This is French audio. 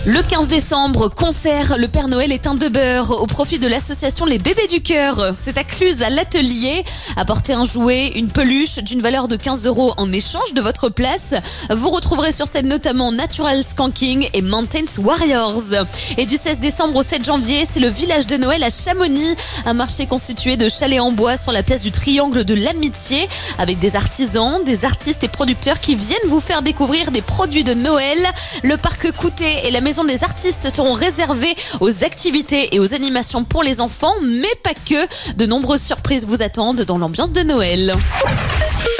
Le 15 décembre, concert Le Père Noël est un de beurre au profit de l'association Les Bébés du Cœur. C'est à Cluse, à l'atelier. Apportez un jouet, une peluche d'une valeur de 15 € en échange de votre place. Vous retrouverez sur scène notamment Natural Skanking et Mountains Warriors. Et du 16 décembre au 7 janvier, c'est le village de Noël à Chamonix. Un marché constitué de chalets en bois sur la place du Triangle de l'Amitié avec des artisans, des artistes et producteurs qui viennent vous faire découvrir des produits de Noël. Le parc Coutet et la maison des artistes seront réservés aux activités et aux animations pour les enfants, mais pas que. De nombreuses surprises vous attendent dans l'ambiance de Noël.